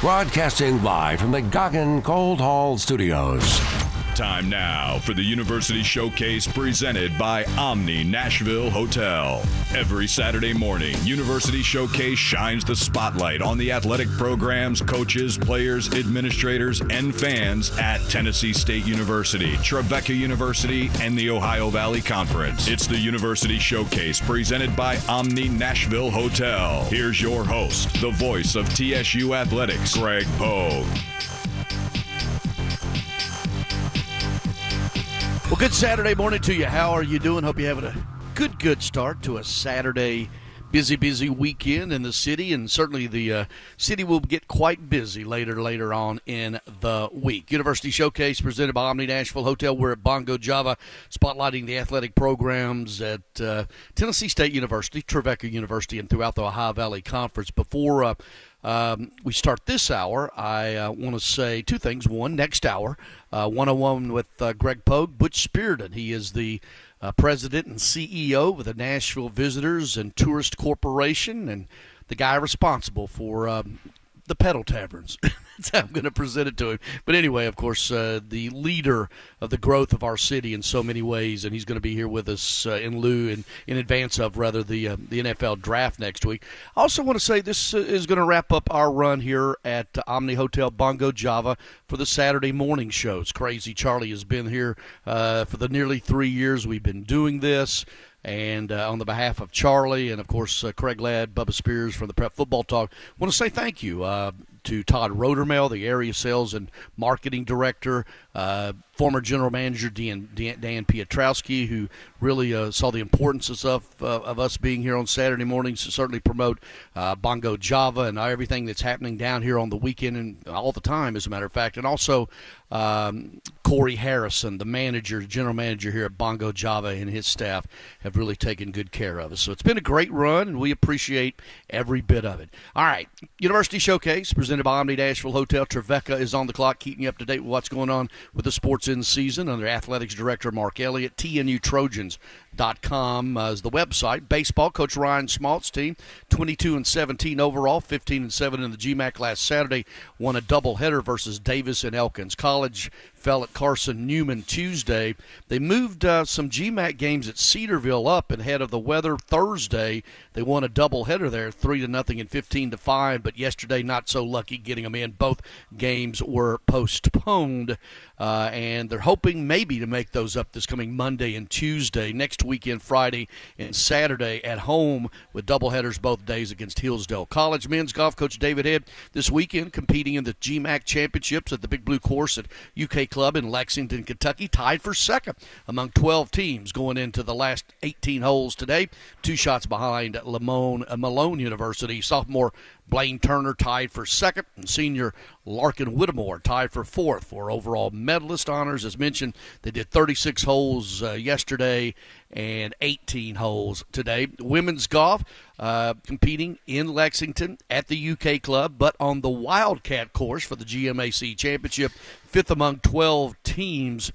Broadcasting live from the Goggin Gold Hall Studios. Time now for the University Showcase presented by Omni Nashville Hotel. Every Saturday morning, University Showcase shines the spotlight on the athletic programs, coaches, players, administrators, and fans at Tennessee State University, Trevecca University, and the Ohio Valley Conference. It's the University Showcase presented by Omni Nashville Hotel. Here's your host, the voice of TSU Athletics, Greg Pogue. Well, good Saturday morning to you. How are you doing? Hope you're having a good start to a Saturday busy weekend in the city, and certainly the city will get quite busy later on in the week. University Showcase presented by Omni Nashville Hotel. We're at Bongo Java, spotlighting the athletic programs at Tennessee State University, Trevecca University, and throughout the Ohio Valley Conference. Before we start this hour, I want to say two things. One, next hour, 101 with Greg Pogue, Butch Spearden. He is the president and CEO of the Nashville Visitors and Tourist Corporation, and the guy responsible for the pedal taverns. That's how I'm going to present it to him. But anyway, of course, the leader of the growth of our city in so many ways, and he's going to be here with us in advance of, the NFL draft next week. I also want to say this is going to wrap up our run here at Omni Hotel Bongo Java for the Saturday morning shows. Crazy Charlie has been here for the nearly 3 years we've been doing this. And on the behalf of Charlie and, of course, Craig Ladd, Bubba Spears from the Prep Football Talk, I want to say thank you to Todd Rodermel, the area sales and marketing director, former general manager Dan Pietrowski, who really saw the importance of us being here on Saturday mornings to certainly promote Bongo Java and everything that's happening down here on the weekend and all the time, as a matter of fact. And also Corey Harrison, the general manager here at Bongo Java, and his staff have really taken good care of us. So it's been a great run, and we appreciate every bit of it. All right, University Showcase presented by Omni Nashville Hotel. Trevecca is on the clock, keeping you up to date with what's going on with the sports in season under athletics director Mark Elliott. TNUtrojans.com is the website. Baseball, Coach Ryan Schmaltz team, 22-17 overall, 15-7 in the GMAC last Saturday, won a doubleheader versus Davis and Elkins. College fell at Carson Newman Tuesday. They moved some GMAC games at Cedarville up ahead of the weather Thursday. They won a doubleheader there, 3-0 and 15-5, but yesterday not so lucky getting them in. Both games were postponed, and they're hoping maybe to make those up this coming Monday and Tuesday. Next weekend, Friday and Saturday at home with doubleheaders both days against Hillsdale College. Men's golf coach David Head this weekend competing in the GMAC championships at the Big Blue Course at UK Club in Lexington, Kentucky, tied for second among 12 teams going into the last 18 holes today. 2 shots behind Malone University. Sophomore Blaine Turner tied for second, and senior Larkin Whittemore tied for fourth for overall medalist honors. As mentioned, they did 36 holes yesterday and 18 holes today. Women's golf competing in Lexington at the UK Club, but on the Wildcat course for the GMAC Championship, fifth among 12 teams.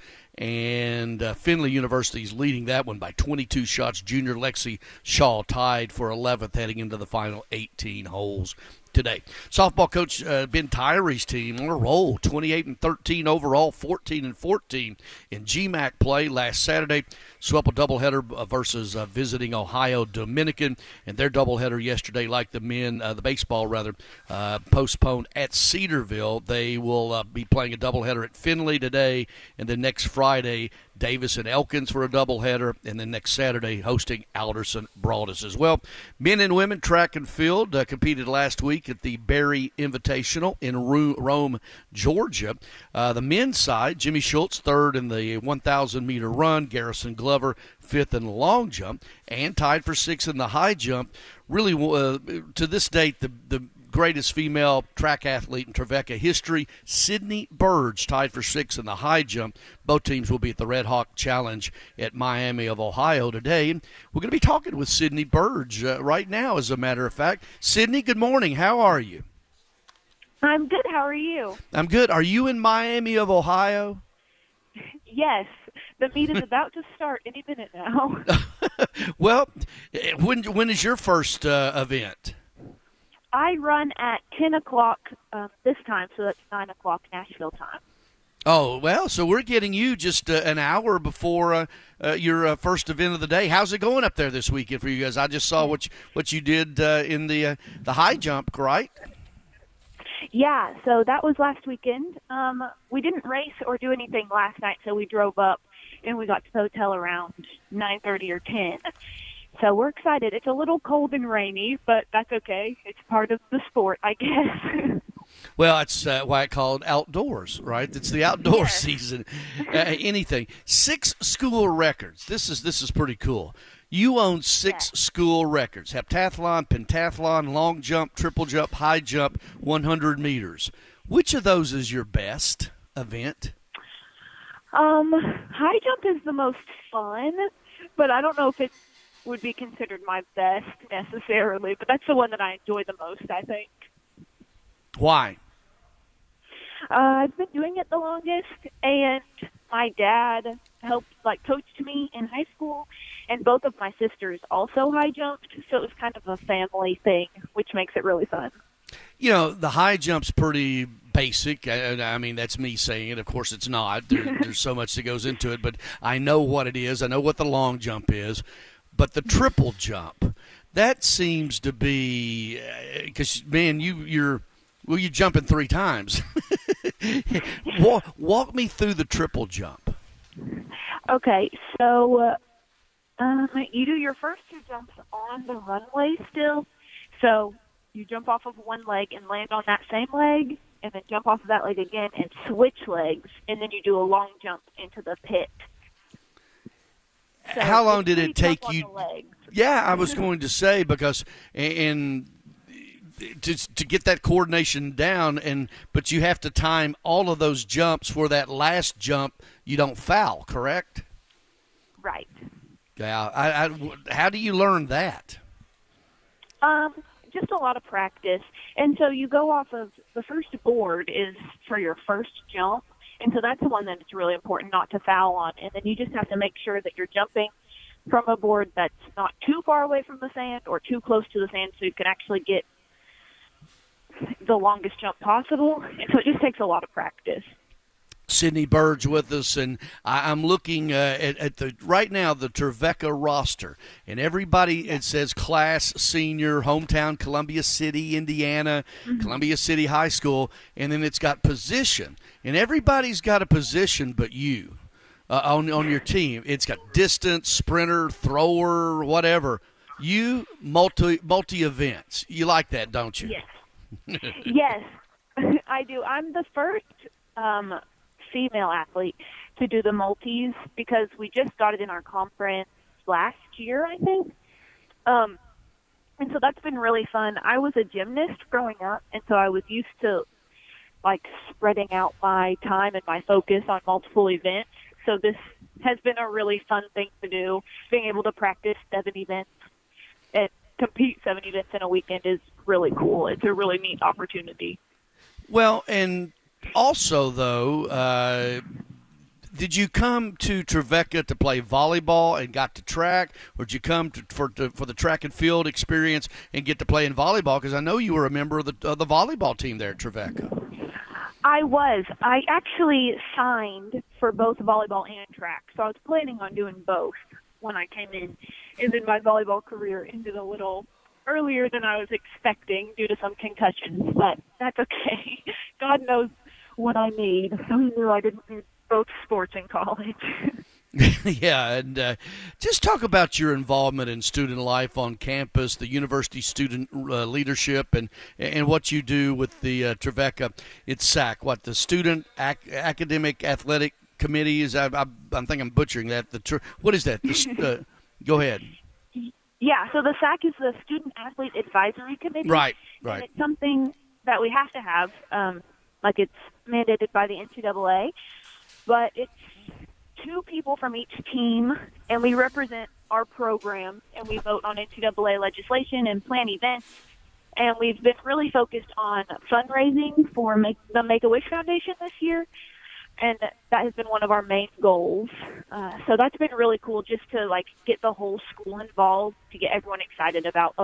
And Findlay University is leading that one by 22 shots. Junior Lexi Shaw tied for 11th heading into the final 18 holes today. Softball coach Ben Tyree's team on a roll, 28-13 overall, 14-14 in GMAC play last Saturday. Swept a doubleheader versus visiting Ohio Dominican, and their doubleheader yesterday, like the men, the baseball rather, postponed at Cedarville. They will be playing a doubleheader at Findlay today, and then next Friday, Davis and Elkins for a doubleheader, and then next Saturday hosting Alderson Broadus as well. Men and women track and field competed last week at the Berry Invitational in Rome, Georgia. The men's side, Jimmy Schultz, third in the 1,000-meter run, Garrison Glover, fifth in the long jump, and tied for sixth in the high jump. Really, to this date, the greatest female track athlete in Trevecca history, Sydney Burge, tied for sixth in the high jump. Both teams will be at the Red Hawk Challenge at Miami of Ohio today. And we're going to be talking with Sydney Burge right now, as a matter of fact. Sydney, good morning. How are you? I'm good. How are you? I'm good. Are you in Miami of Ohio? Yes. The meet is about to start any minute now. Well, when is your first event? I run at 10 o'clock this time, so that's 9 o'clock Nashville time. Oh, well, so we're getting you just an hour before your first event of the day. How's it going up there this weekend for you guys? I just saw what you did in the high jump, right? Yeah, so that was last weekend. We didn't race or do anything last night, so we drove up, and we got to the hotel around 9:30 or 10. So we're excited. It's a little cold and rainy, but that's okay. It's part of the sport, I guess. Well, that's why it's called outdoors, right? It's the outdoor season. Anything. 6 school records. This is pretty cool. You own 6 school records: heptathlon, pentathlon, long jump, triple jump, high jump, 100 meters. Which of those is your best event? High jump is the most fun, but I don't know if it would be considered my best necessarily, but that's the one that I enjoy the most, I think. Why? I've been doing it the longest, and my dad coached me in high school, and both of my sisters also high jumped, so it was kind of a family thing, which makes it really fun. You know, the high jump's pretty basic. I mean, that's me saying it. Of course, it's not. There's so much that goes into it, but I know what it is. I know what the long jump is. But the triple jump, that seems to be because, man, you're jumping 3 times. Walk me through the triple jump. Okay, so you do your first 2 jumps on the runway still. So you jump off of one leg and land on that same leg, and then jump off of that leg again and switch legs, and then you do a long jump into the pit. So how long did it take you? Yeah, I was Mm-hmm. going to say, because to get that coordination down, but you have to time all of those jumps for that last jump you don't foul, correct? Right. Yeah. How do you learn that? Just a lot of practice. And so you go off of the first board is for your first jump. And so that's the one that it's really important not to foul on. And then you just have to make sure that you're jumping from a board that's not too far away from the sand or too close to the sand, so you can actually get the longest jump possible. And so it just takes a lot of practice. Sydney Bird's with us, and I'm looking at the right now the Trevecca roster, and everybody, it says class, senior, hometown, Columbia City, Indiana, Columbia City High School, and then it's got position, and everybody's got a position but you on your team. It's got distance, sprinter, thrower, whatever. You multi events. You like that, don't you? Yes. Yes, I do. I'm the first female athlete to do the multis because we just got it in our conference last year, I think. And so that's been really fun. I was a gymnast growing up, and so I was used to spreading out my time and my focus on multiple events. So this has been a really fun thing to do. Being able to practice 7 events and compete 7 events in a weekend is really cool. It's a really neat opportunity. Well, and also, though, did you come to Trevecca to play volleyball and got to track, or did you come for the track and field experience and get to play in volleyball? Because I know you were a member of the volleyball team there at Trevecca. I was. I actually signed for both volleyball and track, so I was planning on doing both when I came in. And then my volleyball career ended a little earlier than I was expecting due to some concussions, but that's okay. God knows what I need. So he knew I didn't need both sports in college. Yeah, and just talk about your involvement in student life on campus, the university student leadership, and what you do with the Trevecca. It's SAC, what the Student Academic Athletic Committee is. I think I'm butchering that. What is that? Go ahead. Yeah, so the SAC is the Student Athlete Advisory Committee. Right. And it's something that we have to have, it's mandated by the NCAA, but it's 2 people from each team, and we represent our program, and we vote on NCAA legislation and plan events. And we've been really focused on fundraising for the Make-A-Wish Foundation this year, and that has been one of our main goals. So that's been really cool just to, get the whole school involved, to get everyone excited about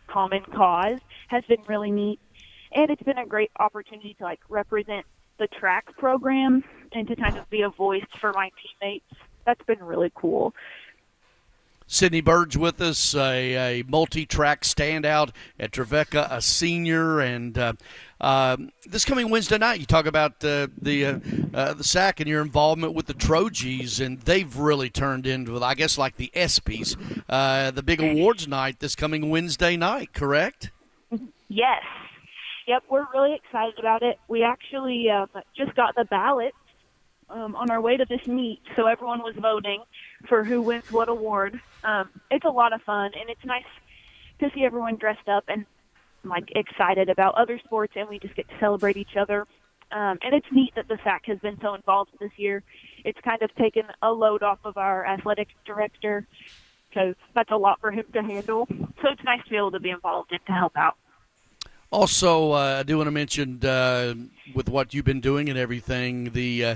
common cause has been really neat. And it's been a great opportunity to represent the track program and to kind of be a voice for my teammates. That's been really cool. Sydney Bird's with us, a multi-track standout at Trevecca, a senior, and this coming Wednesday night, you talk about the SAC and your involvement with the Trojans, and they've really turned into, I guess, like the ESPYs, the big awards night this coming Wednesday night, correct? Yes. Yep, we're really excited about it. We actually just got the ballot on our way to this meet, so everyone was voting for who wins what award. It's a lot of fun, and it's nice to see everyone dressed up and excited about other sports, and we just get to celebrate each other. And it's neat that the SAC has been so involved this year. It's kind of taken a load off of our athletic director, because that's a lot for him to handle. So it's nice to be able to be involved and to help out. Also, I do want to mention with what you've been doing and everything,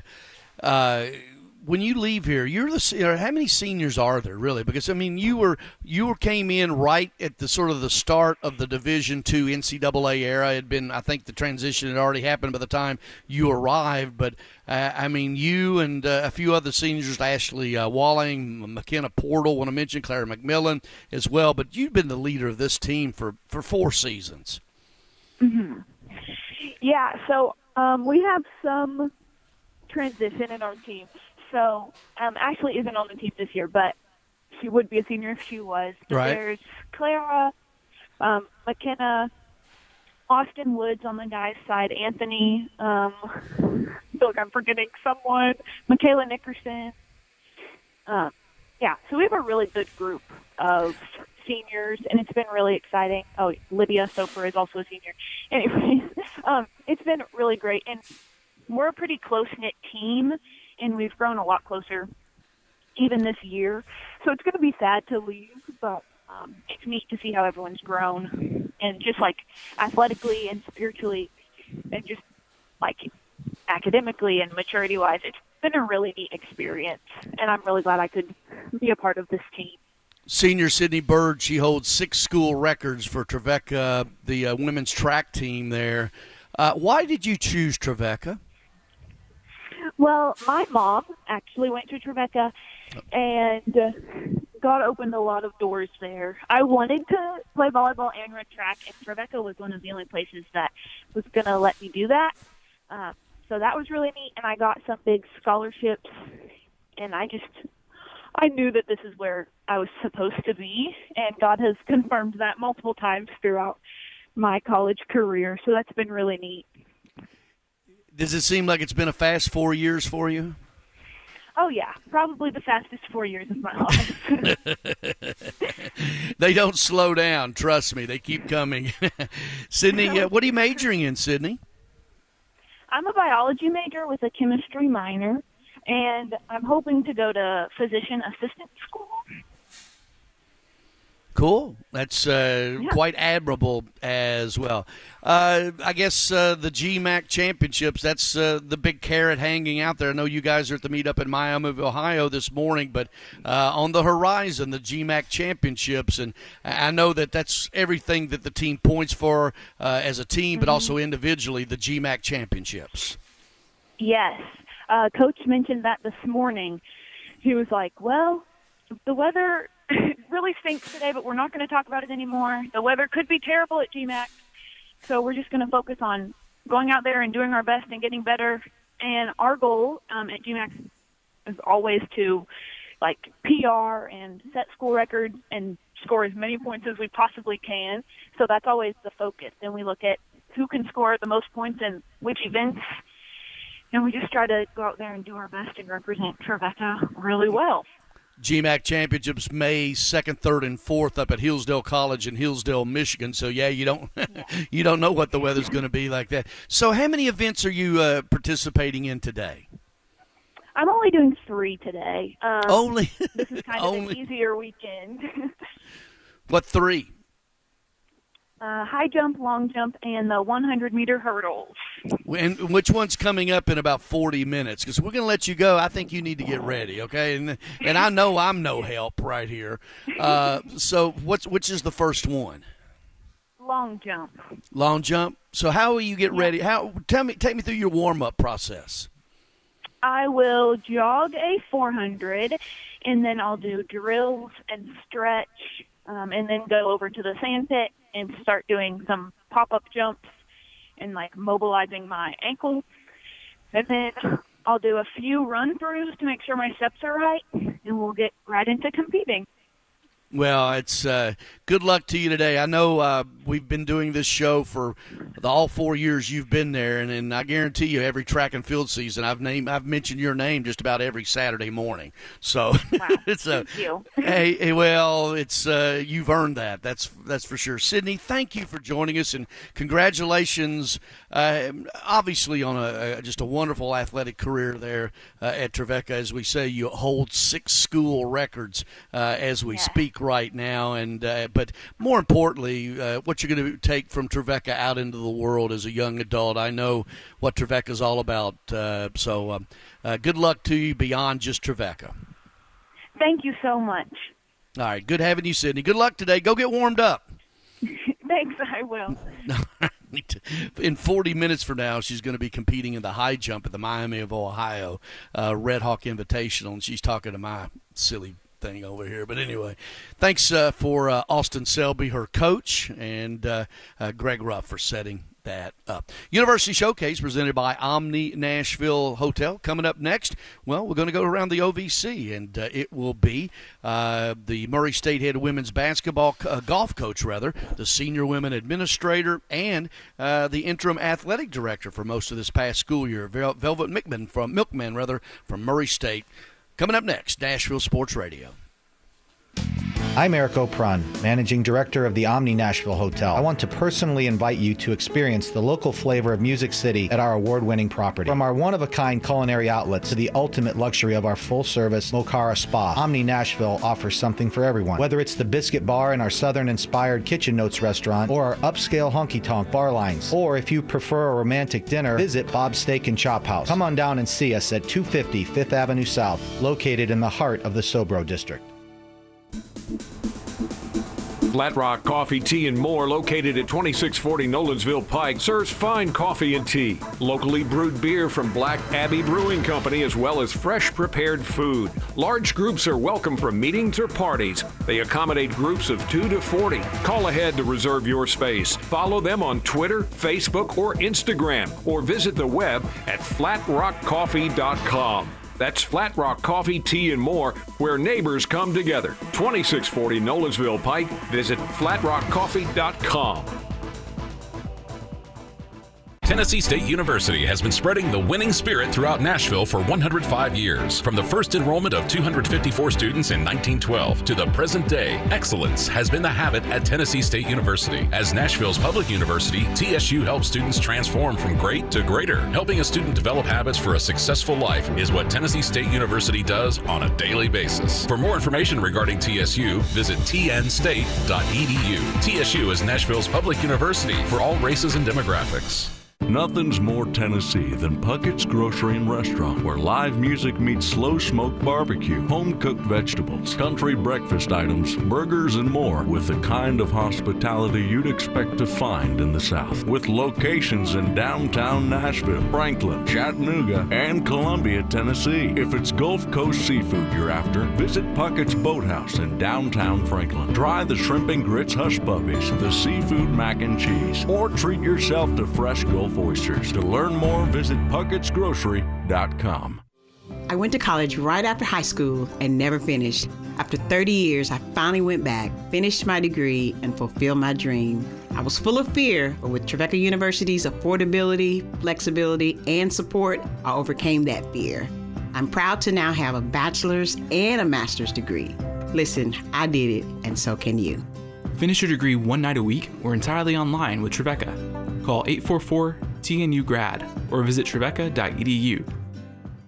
when you leave here, how many seniors are there really? Because I mean, you came in right at the sort of the start of the Division II NCAA era. It had been, I think, the transition had already happened by the time you arrived. But I mean, you and a few other seniors, Ashley Walling, McKenna Portal, want to mention Clara McMillan as well. But you've been the leader of this team for 4 seasons. Mm-hmm. Yeah. So we have some transition in our team. So Ashley isn't on the team this year, but she would be a senior if she was. Right. There's Clara, McKenna, Austin Woods on the guys' side, Anthony, I feel like I'm forgetting someone, Michaela Nickerson. Yeah, so we have a really good group of seniors, and it's been really exciting. Oh, Lydia Soper is also a senior. Anyways, it's been really great, and we're a pretty close-knit team, and we've grown a lot closer even this year. So it's going to be sad to leave, but it's neat to see how everyone's grown, and just athletically and spiritually and just academically and maturity-wise, it's been a really neat experience, and I'm really glad I could be a part of this team. Senior Sydney Bird, she holds 6 school records for Trevecca, the women's track team there. Why did you choose Trevecca? Well, my mom actually went to Trevecca, and God opened a lot of doors there. I wanted to play volleyball and run track, and Trevecca was one of the only places that was going to let me do that. So that was really neat, and I got some big scholarships, and I knew that this is where I was supposed to be, and God has confirmed that multiple times throughout my college career, so that's been really neat. Does it seem like it's been a fast 4 years for you? Oh, yeah. Probably the fastest 4 years of my life. They don't slow down. Trust me. They keep coming. Sydney, what are you majoring in, Sydney? I'm a biology major with a chemistry minor, and I'm hoping to go to physician assistant school. Cool. That's quite admirable as well. I guess the GMAC championships, that's the big carrot hanging out there. I know you guys are at the meetup in Miami, Ohio this morning, but on the horizon, the GMAC championships, and I know that that's everything that the team points for as a team, but also individually, the GMAC championships. Yes. Coach mentioned that this morning. He was like, well, the weather really stinks today, but we're not going to talk about it anymore. The weather could be terrible at GMAC, so we're just going to focus on going out there and doing our best and getting better. And our goal at GMAC is always to PR and set school records and score as many points as we possibly can. So that's always the focus. And we look at who can score the most points in which events, and we just try to go out there and do our best and represent Trevecca really well. GMAC championships May 2nd, 3rd, and 4th up at Hillsdale College in Hillsdale, Michigan. So you don't you don't know what the weather's going to be like that. So how many events are you participating in today? I'm only doing 3 today. Only this is kind of an easier weekend. What 3? High jump, long jump, and the 100-meter hurdles. And which one's coming up in about 40 minutes? Because we're going to let you go. I think you need to get ready, okay? And I know I'm no help right here. So which is the first one? Long jump. Long jump. So how will you get ready? Take me through your warm-up process. I will jog a 400, and then I'll do drills and stretch, and then go over to the sand pit and start doing some pop-up jumps and, like, mobilizing my ankles. And then I'll do a few run-throughs to make sure my steps are right, and we'll get right into competing. Well, it's good luck to you today. I know we've been doing this show for all 4 years you've been there, and I guarantee you every track and field season I've mentioned your name just about every Saturday morning. So wow. it's Thank you. it's you've earned that. That's for sure. Sydney, thank you for joining us, and congratulations. Obviously on just a wonderful athletic career there at Trevecca. As we say, you hold 6 school records as we speak right now, and but more importantly, what you're going to take from Trevecca out into the world as a young adult. I know what Trevecca's all about, so good luck to you beyond just Trevecca. Thank you so much. All right, good having you, Sydney. Good luck today. Go get warmed up. Thanks, I will. In 40 minutes from now, she's going to be competing in the high jump at the Miami of Ohio Red Hawk Invitational, and she's talking to my silly thing over here. But anyway, thanks for Austin Selby, her coach, and Greg Ruff for setting that up. University Showcase presented by Omni Nashville Hotel. Coming up next, well, we're going to go around the OVC, and it will be the Murray State head women's basketball golf coach, the senior women administrator, and the interim athletic director for most of this past school year, Velvet Milkman from Murray State. Coming up next, Nashville Sports Radio. I'm Eric O'Prun, Managing Director of the Omni Nashville Hotel. I want to personally invite you to experience the local flavor of Music City at our award-winning property. From our one-of-a-kind culinary outlets to the ultimate luxury of our full-service Mocara Spa, Omni Nashville offers something for everyone. Whether it's the Biscuit Bar in our Southern-inspired Kitchen Notes restaurant, or our upscale honky-tonk bar lines, or if you prefer a romantic dinner, visit Bob's Steak and Chop House. Come on down and see us at 250 Fifth Avenue South, located in the heart of the Sobro District. Flat Rock Coffee, Tea, and More, located at 2640 Nolensville Pike, serves fine coffee and tea, locally brewed beer from Black Abbey Brewing Company, as well as fresh prepared food. Large groups are welcome for meetings or parties. They accommodate groups of 2 to 40. Call ahead to reserve your space. Follow them on Twitter, Facebook, or Instagram, or visit the web at flatrockcoffee.com. That's Flat Rock Coffee, Tea, and More, where neighbors come together. 2640 Nolensville Pike. Visit flatrockcoffee.com. Tennessee State University has been spreading the winning spirit throughout Nashville for 105 years. From the first enrollment of 254 students in 1912 to the present day, excellence has been the habit at Tennessee State University. As Nashville's public university, TSU helps students transform from great to greater. Helping a student develop habits for a successful life is what Tennessee State University does on a daily basis. For more information regarding TSU, visit tnstate.edu. TSU is Nashville's public university for all races and demographics. Nothing's more Tennessee than Puckett's Grocery and Restaurant, where live music meets slow-smoked barbecue, home-cooked vegetables, country breakfast items, burgers, and more, with the kind of hospitality you'd expect to find in the South. With locations in downtown Nashville, Franklin, Chattanooga, and Columbia, Tennessee. If it's Gulf Coast seafood you're after, visit Puckett's Boathouse in downtown Franklin. Try the shrimp and grits hush puppies, the seafood mac and cheese, or treat yourself to fresh Gulf oysters. To learn more, visit puckettsgrocery.com. I went to college right after high school and never finished. After 30 years, I finally went back, finished my degree, and fulfilled my dream. I was full of fear, but with Trevecca University's affordability, flexibility, and support, I overcame that fear. I'm proud to now have a bachelor's and a master's degree. Listen, I did it, and so can you. Finish your degree one night a week or entirely online with Trevecca. Call 844-TNU-GRAD or visit trevecca.edu.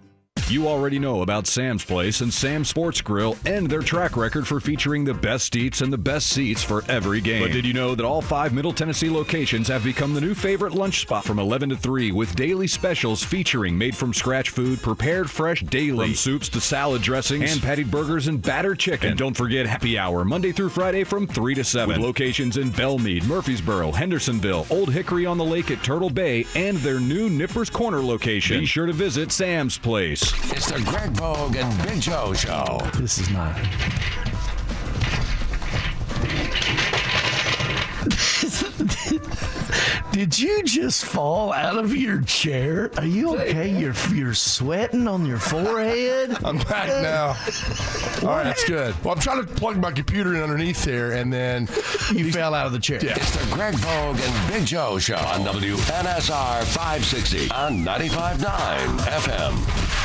You already know about Sam's Place and Sam's Sports Grill and their track record for featuring the best eats and the best seats for every game. But did you know that all 5 Middle Tennessee locations have become the new favorite lunch spot from 11 to 3 with daily specials featuring made-from-scratch food prepared fresh daily, from soups to salad dressings, hand-patted burgers, and battered chicken. And don't forget happy hour Monday through Friday from 3 to 7 with locations in Belmead, Murfreesboro, Hendersonville, Old Hickory on the Lake at Turtle Bay, and their new Nippers Corner location. Be sure to visit Sam's Place. It's the Greg Vogue and Big Joe Show. This is not. Did you just fall out of your chair? Are you okay? You're sweating on your forehead? I'm back now. All right, that's good. Well, I'm trying to plug my computer in underneath there, and then you fell out of the chair. Yeah. It's the Greg Vogue and Big Joe Show on WNSR 560 on 95.9 FM.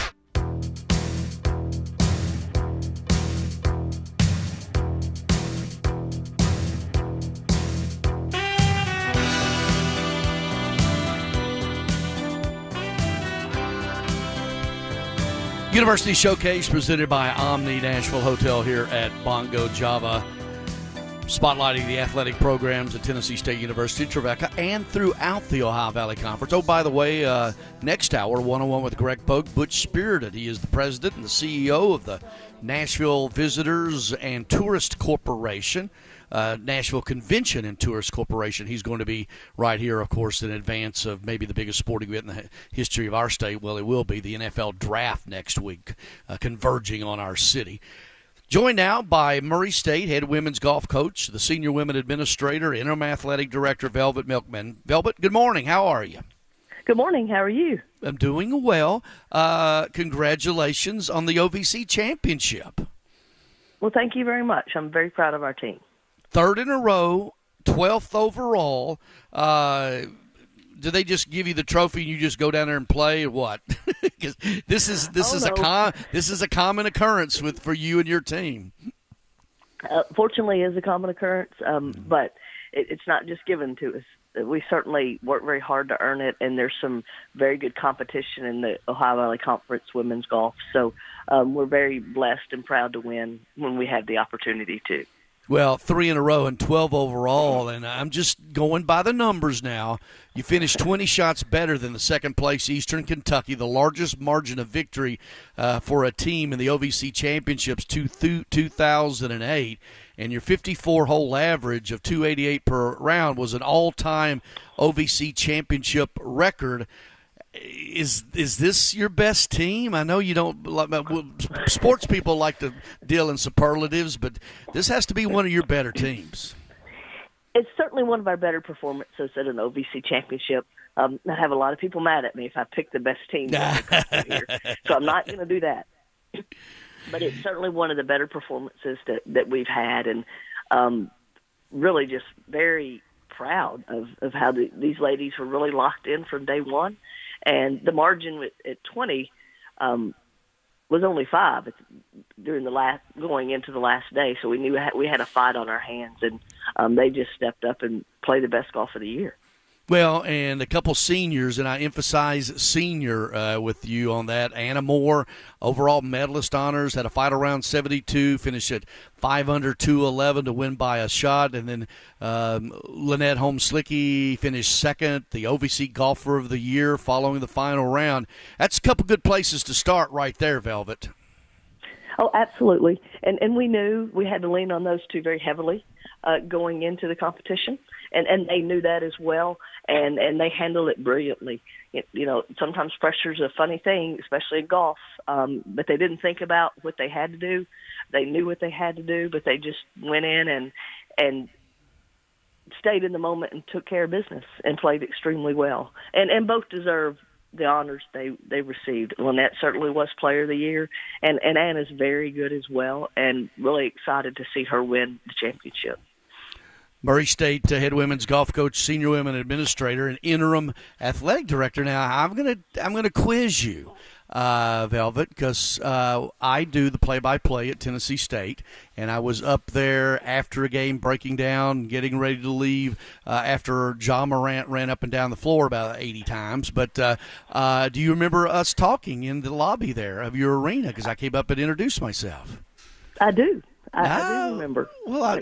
University Showcase presented by Omni Nashville Hotel here at Bongo Java, spotlighting the athletic programs at Tennessee State University, Trevecca, and throughout the Ohio Valley Conference. Oh, by the way, next hour, 101 with Greg Pogue, Butch Spirited. He is the president and the CEO of the Nashville Visitors and Tourist Corporation. Nashville Convention and Tourist Corporation. He's going to be right here, of course, in advance of maybe the biggest sporting event in the history of our state. Well, it will be the NFL Draft next week, converging on our city. Joined now by Murray State head women's golf coach, the senior women administrator, interim athletic director, Velvet Milkman. Velvet, good morning. How are you? Good morning. How are you? I'm doing well. Congratulations on the OVC championship. Well, thank you very much. I'm very proud of our team. Third in a row, 12th overall. Do they just give you the trophy and you just go down there and play, or what? Because this is a common occurrence for you and your team. Fortunately, it is a common occurrence, but it's not just given to us. We certainly work very hard to earn it, and there's some very good competition in the Ohio Valley Conference women's golf. So we're very blessed and proud to win when we have the opportunity to. Well, 3 in a row and 12 overall, and I'm just going by the numbers now. You finished 20 shots better than the second-place Eastern Kentucky, the largest margin of victory for a team in the OVC Championships 2008, and your 54-hole average of 288 per round was an all-time OVC Championship record. Is this your best team? I know you don't. Sports people like to deal in superlatives, but this has to be one of your better teams. It's certainly one of our better performances at an OVC championship. I have a lot of people mad at me if I pick the best team here, so I'm not going to do that. But it's certainly one of the better performances that we've had, and really just very proud of how these ladies were really locked in from day one. And the margin at 20 was only 5 going into the last day. So we knew we had a fight on our hands, and they just stepped up and played the best golf of the year. Well, and a couple seniors, and I emphasize senior with you on that. Anna Moore, overall medalist honors, had a final round 72, finished at 5 under 211 to win by a shot. And then Lynette Holmes-Slicky finished second, the OVC Golfer of the Year following the final round. That's a couple good places to start right there, Velvet. Oh, absolutely. And we knew we had to lean on those two very heavily going into the competition. And they knew that as well, and they handled it brilliantly. You know, sometimes pressure is a funny thing, especially in golf, but they didn't think about what they had to do. They knew what they had to do, but they just went in and stayed in the moment and took care of business and played extremely well. And both deserve the honors they received. Lynette certainly was Player of the Year, and Anna's very good as well, and really excited to see her win the championship. Murray State head women's golf coach, senior women administrator, and interim athletic director. Now I'm gonna quiz you. Velvet, because I do the play-by-play at Tennessee State, and I was up there after a game breaking down, getting ready to leave after Ja Morant ran up and down the floor about 80 times. But do you remember us talking in the lobby there of your arena, because I came up and introduced myself? I do. I do remember. Well,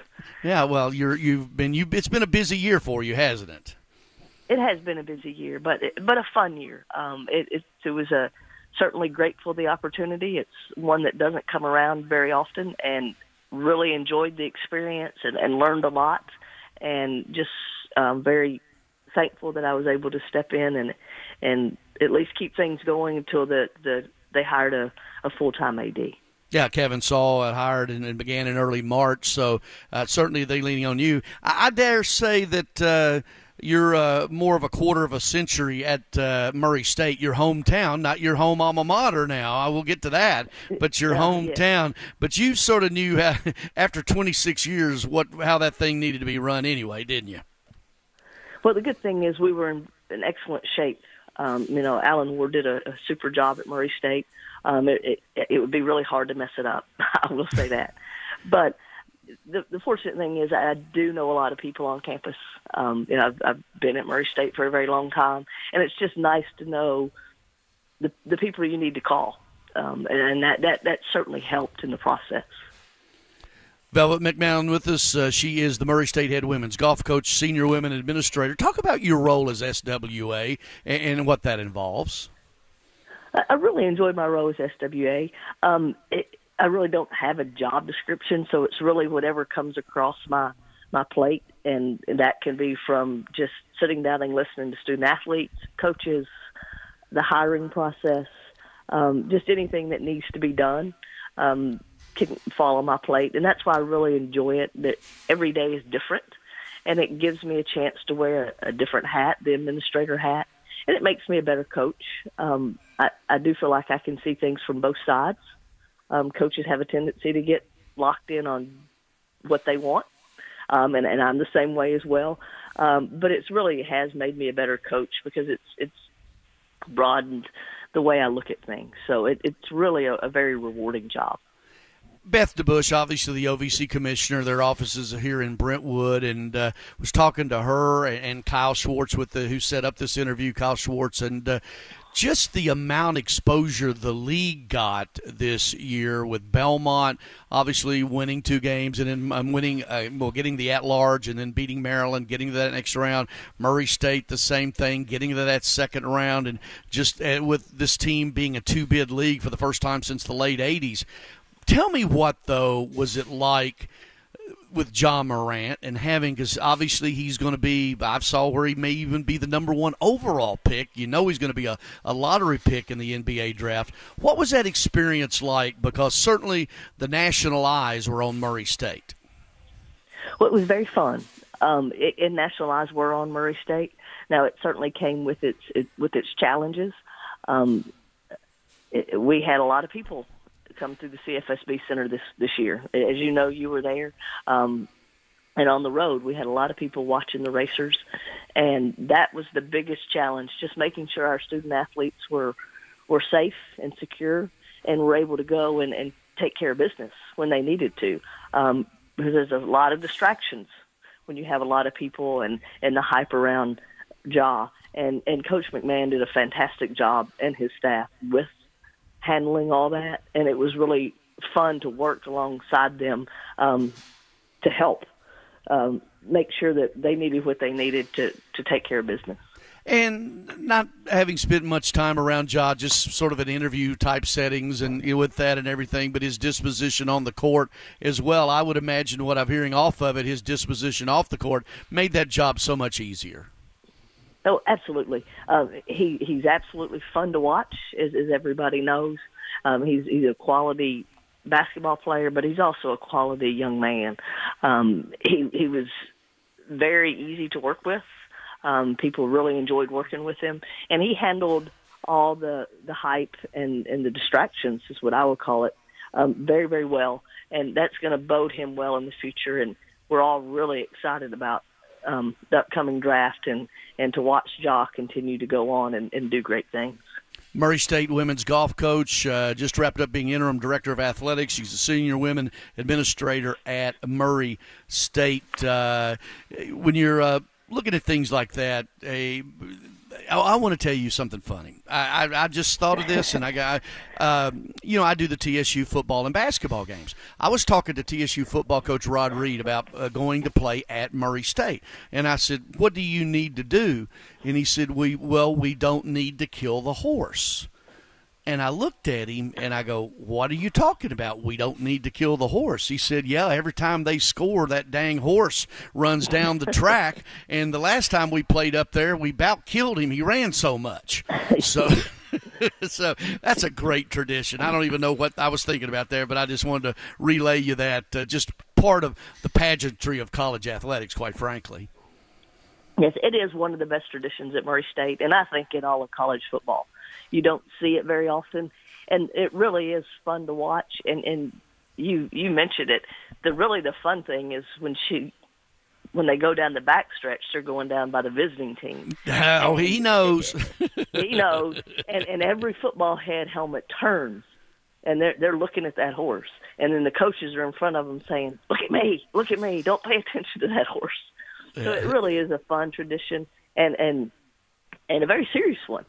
it's been a busy year for you, hasn't it? It has been a busy year, but a fun year. It was certainly grateful for the opportunity. It's one that doesn't come around very often, and really enjoyed the experience and learned a lot, and just very thankful that I was able to step in and at least keep things going until they hired a full-time AD. Yeah, Kevin Saul hired and began in early March, so certainly they're leaning on you. I dare say that you're more of a quarter of a century at Murray State, your hometown, not your home alma mater now. I will get to that, but your hometown. Yeah. But you sort of knew after 26 years how that thing needed to be run anyway, didn't you? Well, the good thing is we were in excellent shape. Alan Ward did a super job at Murray State. It would be really hard to mess it up. I will say that. But the fortunate thing is I do know a lot of people on campus. I've been at Murray State for a very long time, and it's just nice to know the people you need to call, and that certainly helped in the process. Velvet McMahon with us. She is the Murray State head women's golf coach, senior women administrator. Talk about your role as SWA and what that involves. I really enjoyed my role as SWA. I really don't have a job description, so it's really whatever comes across my plate, and that can be from just sitting down and listening to student athletes, coaches, the hiring process, just anything that needs to be done can fall on my plate. And that's why I really enjoy it, that every day is different, and it gives me a chance to wear a different hat, the administrator hat, and it makes me a better coach. I do feel like I can see things from both sides. Coaches have a tendency to get locked in on what they want, and I'm the same way as well. But it really has made me a better coach because it's broadened the way I look at things. So it's really a very rewarding job. Beth DeBush, obviously the OVC commissioner, their offices are here in Brentwood, and was talking to her and Kyle Schwartz who set up this interview, Kyle Schwartz, and just the amount of exposure the league got this year with Belmont obviously winning 2 games and then getting the at-large and then beating Maryland, getting to that next round. Murray State, the same thing, getting to that second round, and just with this team being a 2-bid league for the first time since the late 80s. Tell me what, though, was it like with Ja Morant and because obviously he's going to be, I saw where he may even be the number 1 overall pick. He's going to be a lottery pick in the NBA draft. What was that experience like? Because certainly the national eyes were on Murray State. Well, it was very fun. And national eyes were on Murray State. Now, it certainly came with its challenges. We had a lot of people come through the CFSB Center this year. As you know, you were there. And on the road, we had a lot of people watching the racers. And that was the biggest challenge, just making sure our student athletes were safe and secure and were able to go and take care of business when they needed to. Because there's a lot of distractions when you have a lot of people and the hype around Ja. And Coach McMahon did a fantastic job, and his staff, with handling all that, and it was really fun to work alongside them to help make sure that they needed what they needed to take care of business. And not having spent much time around Ja, just sort of an interview type settings and with that and everything, but his disposition on the court as well, I would imagine what I'm hearing off of it, his disposition off the court made that job so much easier. Oh, absolutely. He's absolutely fun to watch, as everybody knows. He's a quality basketball player, but he's also a quality young man. He was very easy to work with. People really enjoyed working with him, and he handled all the hype and the distractions, is what I would call it, very, very well. And that's going to bode him well in the future, and we're all really excited about the upcoming draft and to watch Ja continue to go on and do great things. Murray State women's golf coach, just wrapped up being interim director of athletics. She's a senior women administrator at Murray State. When you're looking at things like that, I want to tell you something funny. I just thought of this, and I do the TSU football and basketball games. I was talking to TSU football coach Rod Reed about going to play at Murray State, and I said, "What do you need to do?" And he said, "We don't need to kill the horse." And I looked at him and I go, "What are you talking about? We don't need to kill the horse." He said, "Yeah, every time they score, that dang horse runs down the track. And the last time we played up there, we about killed him. He ran so much." So that's a great tradition. I don't even know what I was thinking about there, but I just wanted to relay you that, just part of the pageantry of college athletics, quite frankly. Yes, it is one of the best traditions at Murray State, and I think in all of college football. You don't see it very often, and it really is fun to watch. And you mentioned it. The fun thing is when they go down the backstretch, they're going down by the visiting team. Oh, he knows. He knows. And every football head helmet turns, and they're looking at that horse. And then the coaches are in front of them saying, look at me, don't pay attention to that horse. So it really is a fun tradition and a very serious one.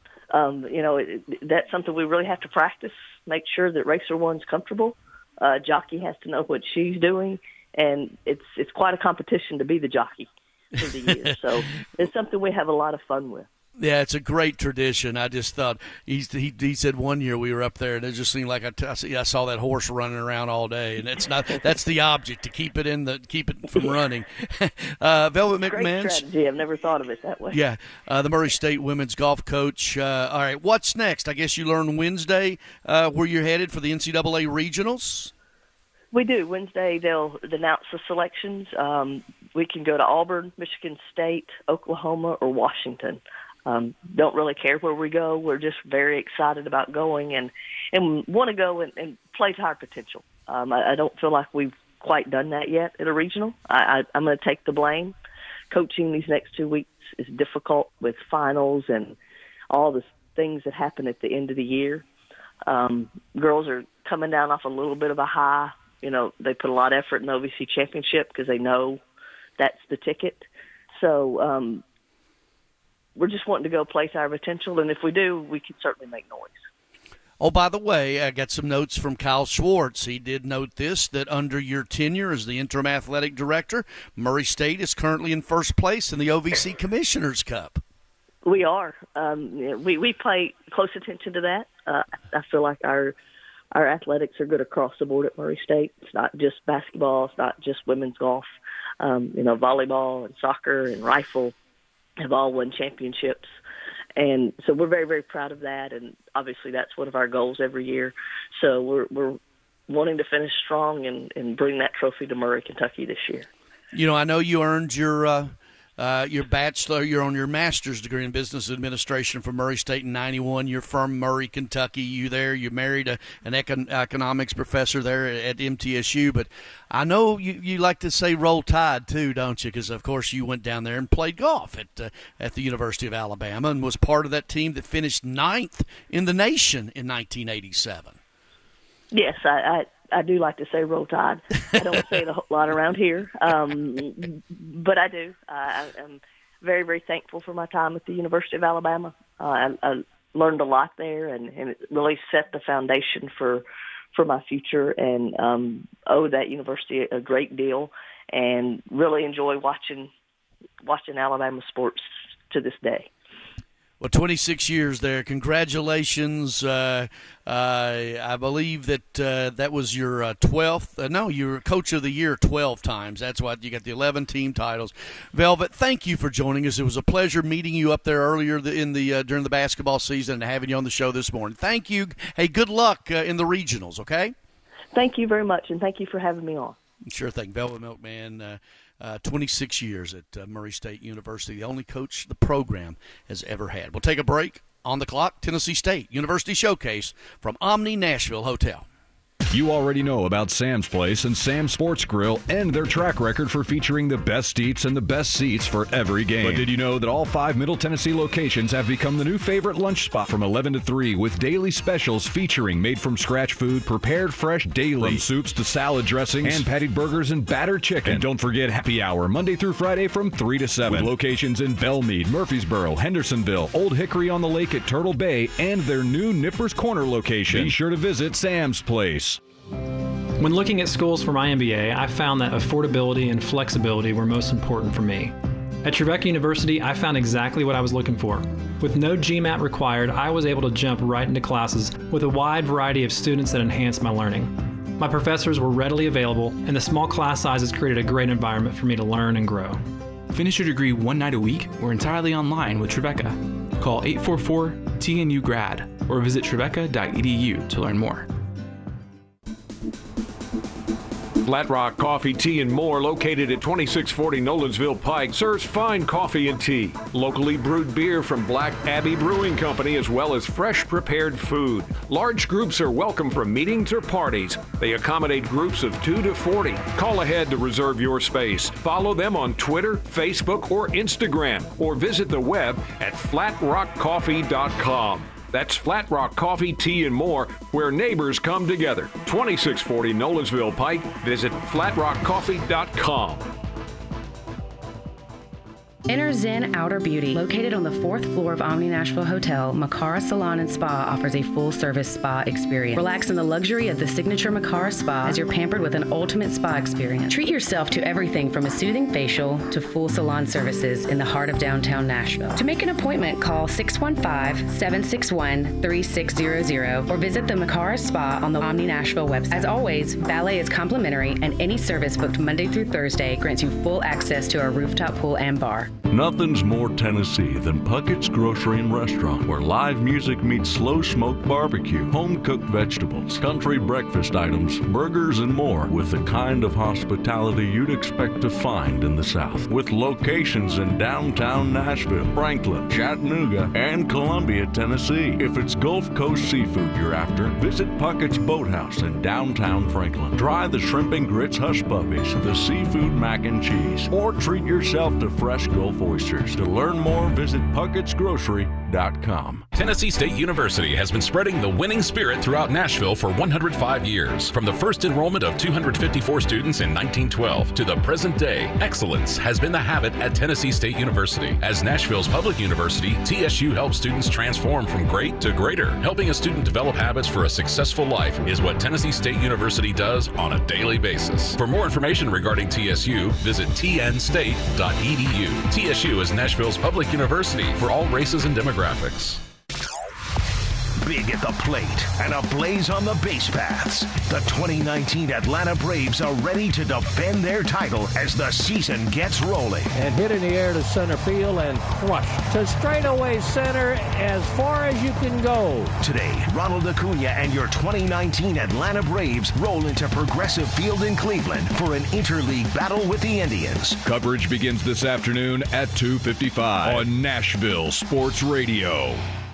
That's something we really have to practice, make sure that Racer One's comfortable. Jockey has to know what she's doing, and it's quite a competition to be the jockey for the year. So it's something we have a lot of fun with. Yeah, it's a great tradition. I just thought he said one year we were up there and it just seemed like I saw that horse running around all day, and that's the object, to keep it from running. Velvet McMahon. Great strategy. I've never thought of it that way. Yeah, the Murray State women's golf coach. All right, what's next? I guess you learn Wednesday where you're headed for the NCAA regionals. We do. Wednesday they'll announce the selections. We can go to Auburn, Michigan State, Oklahoma, or Washington. Don't really care where we go. We're just very excited about going and want to go and play to our potential. I don't feel like we've quite done that yet at a regional. I'm going to take the blame. Coaching these next 2 weeks is difficult with finals and all the things that happen at the end of the year. Girls are coming down off a little bit of a high. They put a lot of effort in the OVC championship because they know that's the ticket. So we're just wanting to go play to our potential, and if we do, we can certainly make noise. Oh, by the way, I got some notes from Kyle Schwartz. He did note this, that under your tenure as the interim athletic director, Murray State is currently in first place in the OVC Commissioner's Cup. We are. We pay close attention to that. I feel like our athletics are good across the board at Murray State. It's not just basketball. It's not just women's golf. Volleyball and soccer and rifle have all won championships. And so we're very, very proud of that. And obviously that's one of our goals every year. So we're wanting to finish strong and bring that trophy to Murray, Kentucky this year. I know you earned your bachelor, you're on your master's degree in business administration from Murray State in 91. You're from Murray, Kentucky. You married an economics professor there at MTSU. But I know you like to say roll tide too, don't you? Because, of course, you went down there and played golf at the University of Alabama and was part of that team that finished 9th in the nation in 1987. Yes, I do like to say roll tide. I don't say it a whole lot around here, but I do. I'm very, very thankful for my time at the University of Alabama. I learned a lot there, and it really set the foundation for my future, and owe that university a great deal, and really enjoy watching Alabama sports to this day. Well, 26 years there. Congratulations. I believe that was your 12th. No, you were Coach of the Year 12 times. That's why you got the 11 team titles. Velvet, thank you for joining us. It was a pleasure meeting you up there earlier during the basketball season and having you on the show this morning. Thank you. Hey, good luck in the regionals, okay? Thank you very much, and thank you for having me on. Sure thing. Velvet Milkman, 26 years at Murray State University, the only coach the program has ever had. We'll take a break. On the clock, Tennessee State University Showcase from Omni Nashville Hotel. You already know about Sam's Place and Sam's Sports Grill and their track record for featuring the best eats and the best seats for every game. But did you know that all 5 Middle Tennessee locations have become the new favorite lunch spot from 11 to 3 with daily specials featuring made-from-scratch food prepared fresh daily, from soups to salad dressings, hand-patted burgers, and battered chicken. And don't forget happy hour Monday through Friday from 3 to 7. With locations in Belmead, Murfreesboro, Hendersonville, Old Hickory on the Lake at Turtle Bay, and their new Nippers Corner location. Be sure to visit Sam's Place. When looking at schools for my MBA, I found that affordability and flexibility were most important for me. At Trevecca University, I found exactly what I was looking for. With no GMAT required, I was able to jump right into classes with a wide variety of students that enhanced my learning. My professors were readily available, and the small class sizes created a great environment for me to learn and grow. Finish your degree one night a week or entirely online with Trevecca. Call 844-TNU-GRAD or visit trevecca.edu to learn more. Flat Rock Coffee, Tea, and More, located at 2640 Nolensville Pike, serves fine coffee and tea, locally brewed beer from Black Abbey Brewing Company, as well as fresh prepared food. Large groups are welcome for meetings or parties. They accommodate groups of 2 to 40. Call ahead to reserve your space. Follow them on Twitter, Facebook, or Instagram, or visit the web at flatrockcoffee.com. That's Flat Rock Coffee, Tea, and More, where neighbors come together. 2640 Nolensville Pike. Visit flatrockcoffee.com. Enter Zen Outer Beauty. Located on the 4th floor of Omni Nashville Hotel, Makara Salon and Spa offers a full-service spa experience. Relax in the luxury of the signature Makara Spa as you're pampered with an ultimate spa experience. Treat yourself to everything from a soothing facial to full salon services in the heart of downtown Nashville. To make an appointment, call 615-761-3600 or visit the Makara Spa on the Omni Nashville website. As always, valet is complimentary, and any service booked Monday through Thursday grants you full access to our rooftop pool and bar. Nothing's more Tennessee than Puckett's Grocery and Restaurant, where live music meets slow smoked barbecue, home-cooked vegetables, country breakfast items, burgers, and more, with the kind of hospitality you'd expect to find in the South. With locations in downtown Nashville, Franklin, Chattanooga, and Columbia, Tennessee. If it's Gulf Coast seafood you're after, visit Puckett's Boathouse in downtown Franklin. Try the shrimp and grits hush puppies, the seafood mac and cheese, or treat yourself to fresh Gulf oysters. To learn more, visit Puckett'sGrocery.com. Tennessee State University has been spreading the winning spirit throughout Nashville for 105 years. From the first enrollment of 254 students in 1912 to the present day, excellence has been the habit at Tennessee State University. As Nashville's public university, TSU helps students transform from great to greater. Helping a student develop habits for a successful life is what Tennessee State University does on a daily basis. For more information regarding TSU, visit tnstate.edu. TSU is Nashville's public university for all races and demographics. Big at the plate and ablaze on the base paths. The 2019 Atlanta Braves are ready to defend their title as the season gets rolling. And hit in the air to center field and flush to straightaway center as far as you can go. Today, Ronald Acuna and your 2019 Atlanta Braves roll into Progressive Field in Cleveland for an interleague battle with the Indians. Coverage begins this afternoon at 2:55 on Nashville Sports Radio.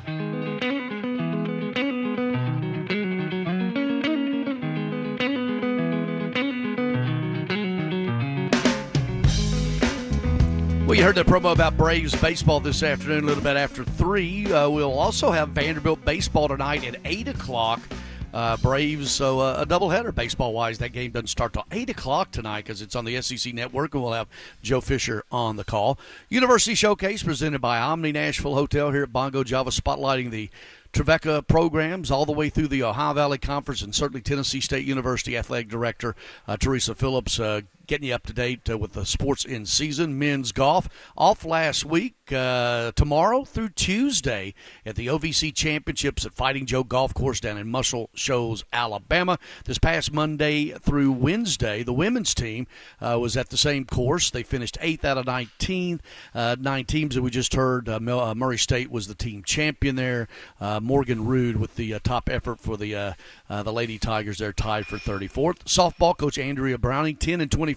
Well, you heard the promo about Braves baseball this afternoon, a little bit after 3. We'll also have Vanderbilt baseball tonight at 8 o'clock. Braves, so a doubleheader baseball-wise. That game doesn't start till 8 o'clock tonight because it's on the SEC Network, and we'll have Joe Fisher on the call. University Showcase presented by Omni Nashville Hotel here at Bongo Java, spotlighting the Trevecca programs all the way through the Ohio Valley Conference, and certainly Tennessee State University Athletic Director Teresa Phillips getting you up to date with the sports in season. Men's golf off last week, tomorrow through Tuesday at the OVC Championships at Fighting Joe Golf Course down in Muscle Shoals, Alabama. This past Monday through Wednesday, the women's team was at the same course. They finished 8th out of 19. 9 teams that we just heard. Murray State was the team champion there. Morgan Rood with the top effort for the Lady Tigers. They're tied for 34th. Softball coach Andrea Browning, 10-24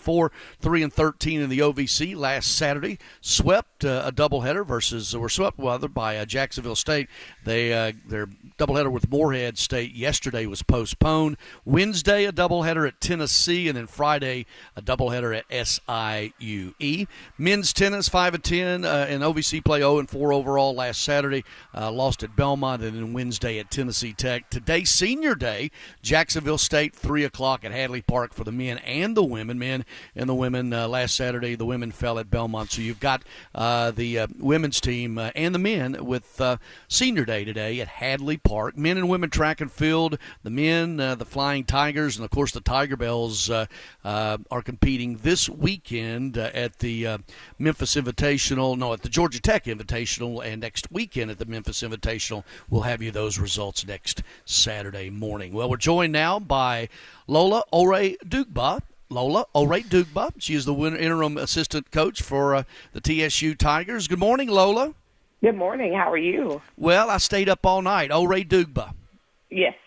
3-4, 3-13 in the OVC last Saturday. Swept a doubleheader were swept by Jacksonville State. Their doubleheader with Morehead State yesterday was postponed. Wednesday, a doubleheader at Tennessee, and then Friday, a doubleheader at SIUE. Men's tennis, 5-10 in OVC play, 0-4 overall last Saturday. Lost at Belmont, and then Wednesday at Tennessee Tech. Today, Senior Day, Jacksonville State, 3 o'clock at Hadley Park for the men and the women. Men and the women, last Saturday, the women fell at Belmont. So you've got the women's team and the men with Senior Day today at Hadley Park. Men and women track and field. The men, the Flying Tigers, and, of course, the Tiger Bells are competing this weekend at the Memphis Invitational. No, at the Georgia Tech Invitational, and next weekend at the Memphis Invitational. We'll have you those results next Saturday morning. Well, we're joined now by Lola Ore-Dugba. Lola Ore-Dugba. She is the interim assistant coach for the TSU Tigers. Good morning, Lola. Good morning. How are you? Well, I stayed up all night. Ore-Dugba. Yes.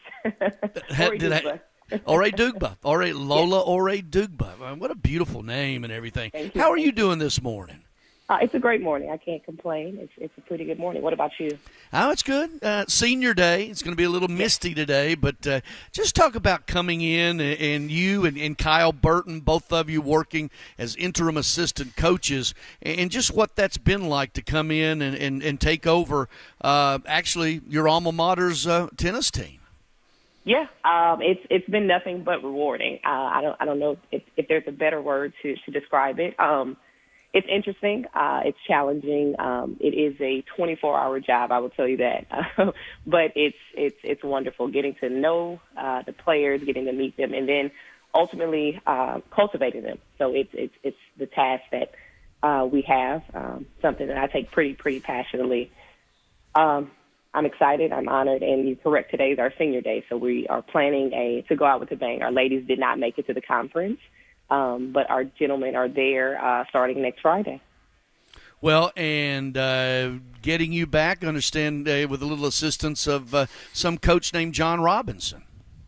Ore-Dugba. Lola Ore-Dugba. What a beautiful name and everything. How are you doing this morning? It's a great morning. I can't complain. It's a pretty good morning. What about you? Oh, it's good. Senior Day. It's going to be a little misty today, but just talk about coming in and you and Kyle Burton, both of you working as interim assistant coaches, and just what that's been like to come in and take over actually your alma mater's tennis team. Yeah, it's been nothing but rewarding. I don't know if there's a better word to describe it. It's interesting. It's challenging. It is a 24-hour job, I will tell you that. But it's wonderful getting to know the players, getting to meet them, and then ultimately cultivating them. So it's the task that we have, something that I take pretty passionately. I'm excited. I'm honored, and you're correct. Today is our Senior Day, so we are planning to go out with a bang. Our ladies did not make it to the conference. But our gentlemen are there starting next Friday. Well, and getting you back, understand, with a little assistance of some coach named John Robinson.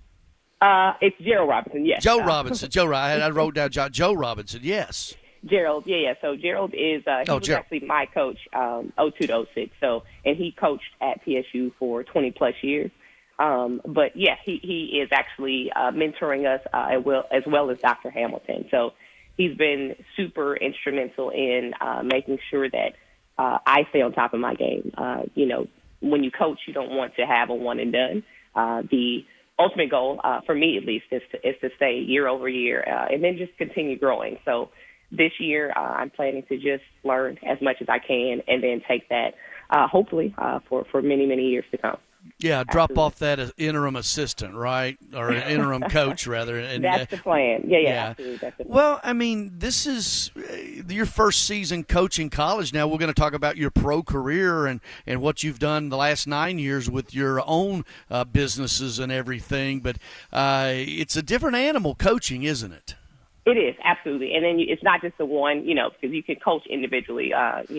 It's Gerald Robinson, yes. Joe Robinson. I wrote down Joe Robinson, yes. Gerald, yeah. So Gerald is he was actually my coach 02 to 06. So, and he coached at TSU for 20-plus years. But yeah, he is actually mentoring us as well as Dr. Hamilton. So he's been super instrumental in making sure that I stay on top of my game. When you coach, you don't want to have a one and done. The ultimate goal, for me at least, is to stay year over year and then just continue growing. So this year, I'm planning to just learn as much as I can and then take that hopefully for many, many years to come. Yeah, drop off that as interim assistant, right? Or an interim coach, rather. And, that's the plan. Yeah. Absolutely. That's the plan. Well, I mean, this is your first season coaching college. Now we're going to talk about your pro career and what you've done the last 9 years with your own businesses and everything. But it's a different animal coaching, isn't it? It is, absolutely. And then it's not just the one, because you can coach individually,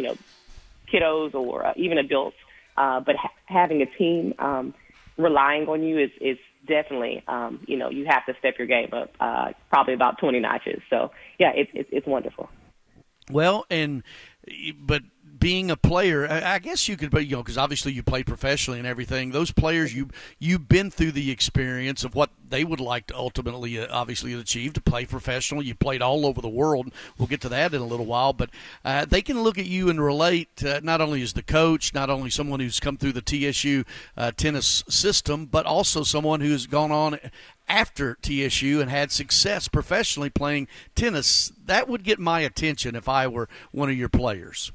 kiddos or even adults. But having a team relying on you is definitely, you have to step your game up probably about 20 notches. So, yeah, it's wonderful. Well, but being a player, I guess you could, because obviously you play professionally and everything. Those players, you've been through the experience of what they would like to ultimately, obviously, achieve to play professional. You played all over the world. We'll get to that in a little while, but they can look at you and relate not only as the coach, not only someone who's come through the TSU tennis system, but also someone who's gone on after TSU and had success professionally playing tennis. That would get my attention if I were one of your players.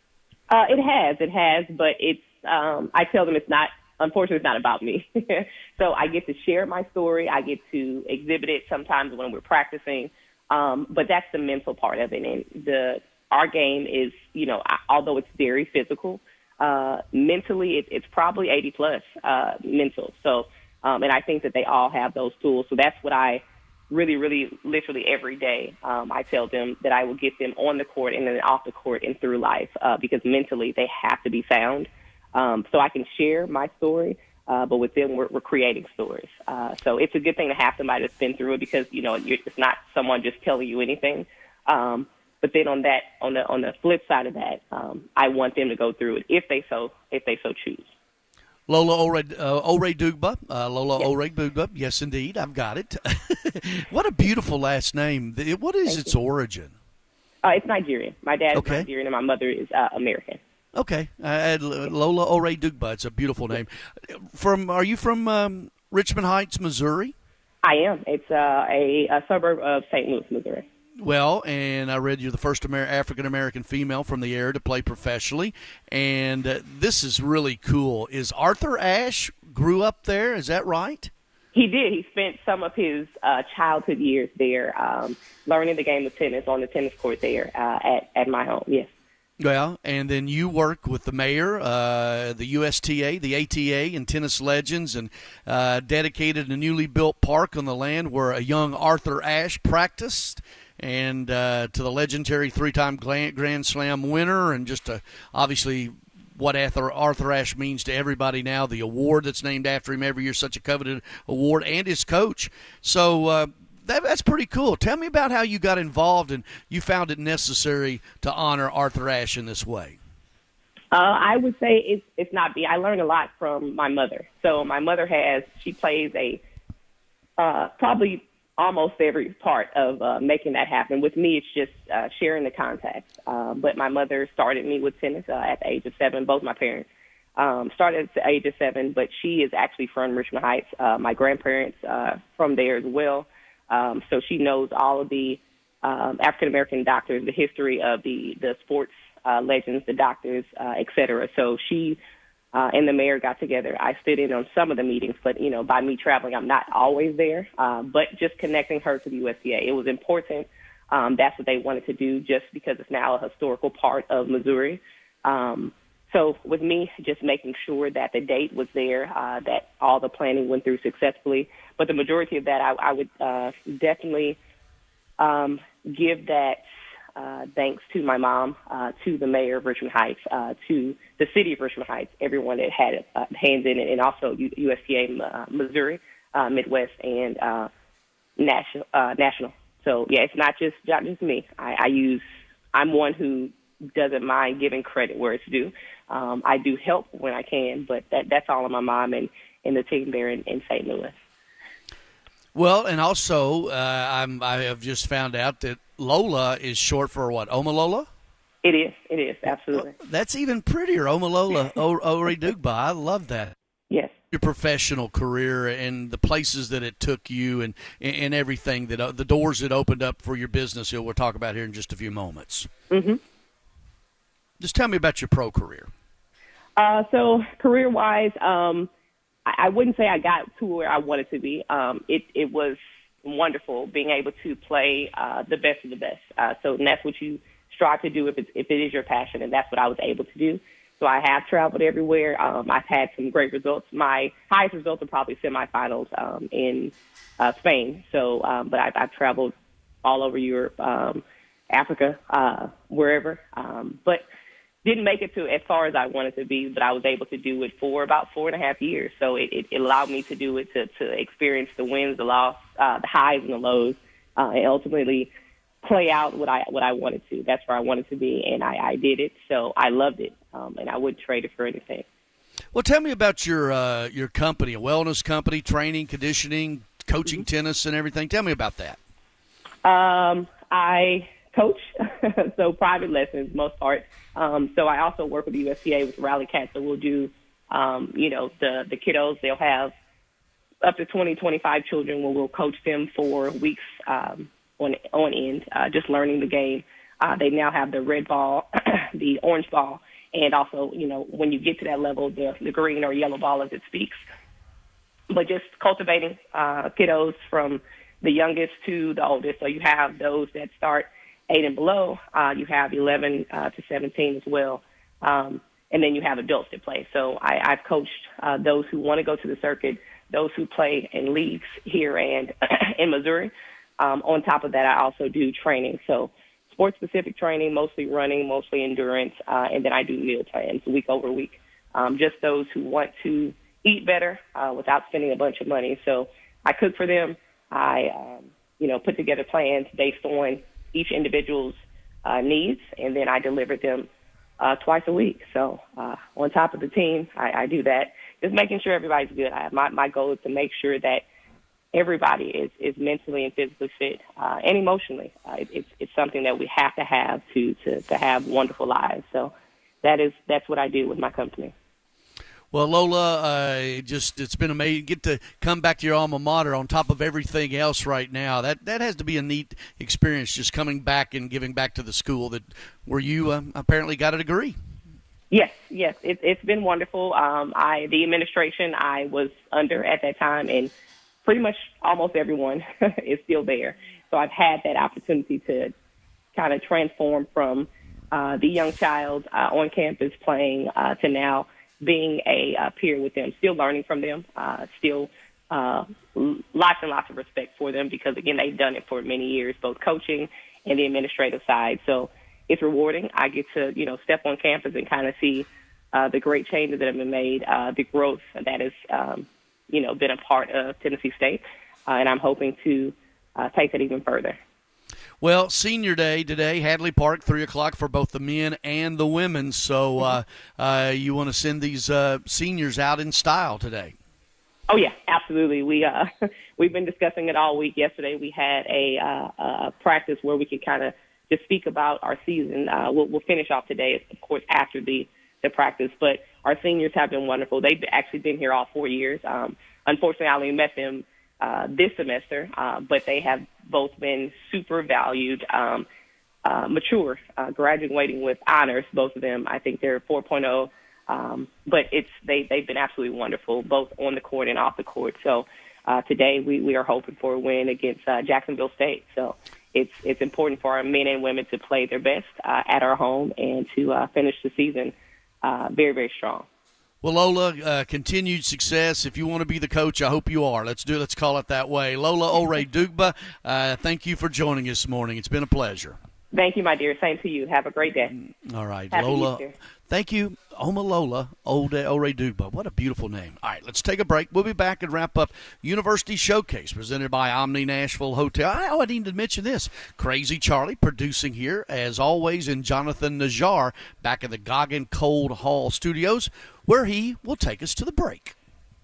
It has, but it's. I tell them unfortunately, it's not about me. So I get to share my story. I get to exhibit it sometimes when we're practicing. But that's the mental part of it. And our game is, although it's very physical, mentally it's probably 80+ mental. So, and I think that they all have those tools. So that's what I really, really, literally every day, I tell them that I will get them on the court and then off the court and through life because mentally they have to be sound. So I can share my story, But with them, we're creating stories. So it's a good thing to have somebody that's been through it because, it's not someone just telling you anything. But then on the flip side of that, I want them to go through it if they so choose. Lola Oredugba. Lola Oredugba. Yes, indeed. I've got it. What a beautiful last name. What is its origin? It's Nigerian. My dad is Nigerian and my mother is American. Okay. Lola Oredugba. It's a beautiful name. Are you from Richmond Heights, Missouri? I am. It's a suburb of St. Louis, Missouri. Well, and I read you're the first African-American female from the area to play professionally, and this is really cool. Is Arthur Ashe grew up there? Is that right? He did. He spent some of his childhood years there, learning the game of tennis on the tennis court there at my home, yes. Well, and then you work with the mayor, the USTA, the ATA, and Tennis Legends, and dedicated a newly built park on the land where a young Arthur Ashe practiced, and to the legendary three-time Grand Slam winner, and just obviously what Arthur Ashe means to everybody now, the award that's named after him every year, such a coveted award, and his coach. So that's pretty cool. Tell me about how you got involved and you found it necessary to honor Arthur Ashe in this way. I would say it's not me. I learned a lot from my mother. So my mother she plays probably almost every part of making that happen. With me, it's just sharing the contacts. But my mother started me with tennis at the age of 7. Both my parents started at the age of 7, but she is actually from Richmond Heights. My grandparents from there as well. So she knows all of the African-American doctors, the history of the sports legends, the doctors, et cetera. So she and the mayor got together. I stood in on some of the meetings, but, by me traveling, I'm not always there. But just connecting her to the USTA, it was important. That's what they wanted to do just because it's now a historical part of Missouri. So with me, just making sure that the date was there, that all the planning went through successfully. But the majority of that, I would definitely give that thanks to my mom, to the mayor of Richmond Heights, to the city of Richmond Heights, everyone that had hands in it, and also USTA Missouri, Midwest, and national. So, yeah, it's not just me. I'm one who doesn't mind giving credit where it's due. I do help when I can, but that's all on my mom and the team there in St. Louis. Well, and also I have just found out that Lola is short for what, Omalola? It is, absolutely. Well, that's even prettier, Omalola Oredugba. I love that. Yes. Your professional career and the places that it took you and everything, that the doors that opened up for your business, we'll talk about here in just a few moments. Mm-hmm. Just tell me about your pro career. So career-wise, I wouldn't say I got to where I wanted to be. It was wonderful being able to play the best of the best. And that's what you strive to do if it is your passion, and that's what I was able to do. So I have traveled everywhere. I've had some great results. My highest results are probably semifinals in Spain. So, but I've traveled all over Europe, Africa, wherever. But didn't make it to as far as I wanted to be, but I was able to do it for about 4.5 years. So it allowed me to do it, to experience the wins, the loss, the highs and the lows, and ultimately play out what I wanted to. That's where I wanted to be, and I did it. So I loved it, and I wouldn't trade it for anything. Well, tell me about your company, a wellness company, training, conditioning, coaching tennis and everything. Tell me about that. I coach, so private lessons, most part. So I also work with the USTA with Rally Cats. So we'll do, the kiddos. They'll have up to 20, 25 children where we'll coach them for weeks on end, just learning the game. They now have the red ball, the orange ball, and also, when you get to that level, the green or yellow ball as it speaks. But just cultivating kiddos from the youngest to the oldest. So you have those that start 8 and below. You have 11 to 17 as well. And then you have adults that play. So I've coached those who want to go to the circuit, those who play in leagues here and in Missouri. On top of that, I also do training. So sports-specific training, mostly running, mostly endurance, and then I do meal plans week over week. Just those who want to eat better without spending a bunch of money. So I cook for them. I, put together plans based on each individual's needs, and then I deliver them twice a week. So on top of the team, I do that, just making sure everybody's good. My goal is to make sure that everybody is mentally and physically fit and emotionally. It's something that we have to have wonderful lives. So that's what I do with my company. Well, Lola, it's been amazing. Get to come back to your alma mater on top of everything else right now. That has to be a neat experience, just coming back and giving back to the school where you apparently got a degree. Yes, it's been wonderful. The administration I was under at that time, and pretty much almost everyone is still there. So I've had that opportunity to kind of transform from the young child on campus playing to now being a peer with them, still learning from them, still lots and lots of respect for them because, again, they've done it for many years, both coaching and the administrative side. So it's rewarding. I get to, step on campus and kind of see the great changes that have been made, the growth that has, been a part of Tennessee State, and I'm hoping to take that even further. Well, Senior Day today, Hadley Park, 3 o'clock for both the men and the women. So you want to send these seniors out in style today? Oh, yeah, absolutely. We've been discussing it all week. Yesterday we had a practice where we could kind of just speak about our season. We'll finish off today, of course, after the practice. But our seniors have been wonderful. They've actually been here all 4 years. Unfortunately, I only met them this semester, but they have both been super valued, mature, graduating with honors, both of them. I think they're 4.0, but they've been absolutely wonderful, both on the court and off the court. So today we are hoping for a win against Jacksonville State. So it's important for our men and women to play their best at our home and to finish the season very, very strong. Well, Lola, continued success. If you want to be the coach, I hope you are. Let's call it that way. Lola Ore-Dugba, thank you for joining us this morning. It's been a pleasure. Thank you, my dear. Same to you. Have a great day. All right, Happy Lola. Easter. Thank you, Lola Ore-Dugba. What a beautiful name. All right, let's take a break. We'll be back and wrap up University Showcase presented by Omni Nashville Hotel. I need to mention this. Crazy Charlie producing here, as always, and Jonathan Najjar back in the Goggin Cold Hall Studios, where he will take us to the break.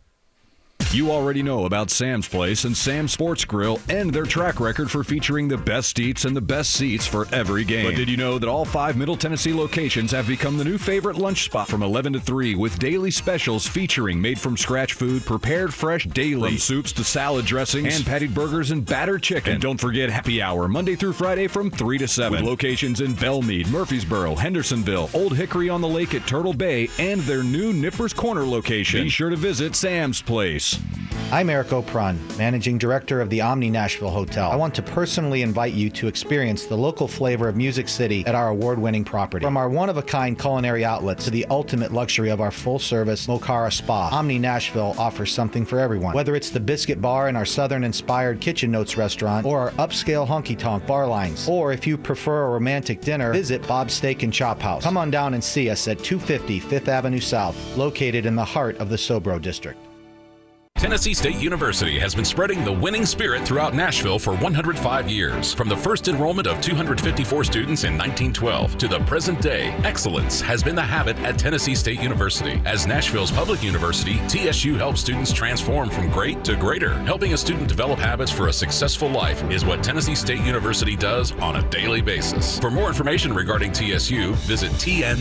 You already know about Sam's Place and Sam's Sports Grill and their track record for featuring the best eats and the best seats for every game. But did you know that all 5 Middle Tennessee locations have become the new favorite lunch spot from 11 to 3 with daily specials featuring made-from-scratch food prepared fresh daily, from soups to salad dressings, hand-patted burgers, and battered chicken. And don't forget happy hour Monday through Friday from 3 to 7 with locations in Belmead, Murfreesboro, Hendersonville, Old Hickory on the Lake at Turtle Bay, and their new Nippers Corner location. Be sure to visit Sam's Place. I'm Eric O'Prun, Managing Director of the Omni Nashville Hotel. I want to personally invite you to experience the local flavor of Music City at our award-winning property. From our one-of-a-kind culinary outlets to the ultimate luxury of our full-service Mocara Spa, Omni Nashville offers something for everyone. Whether it's the Biscuit Bar in our Southern-inspired Kitchen Notes restaurant or our upscale honky-tonk bar lines, or if you prefer a romantic dinner, visit Bob's Steak and Chop House. Come on down and see us at 250 5th Avenue South, located in the heart of the Sobro District. Tennessee State University has been spreading the winning spirit throughout Nashville for 105 years. From the first enrollment of 254 students in 1912 to the present day, excellence has been the habit at Tennessee State University. As Nashville's public university, TSU helps students transform from great to greater. Helping a student develop habits for a successful life is what Tennessee State University does on a daily basis. For more information regarding TSU, visit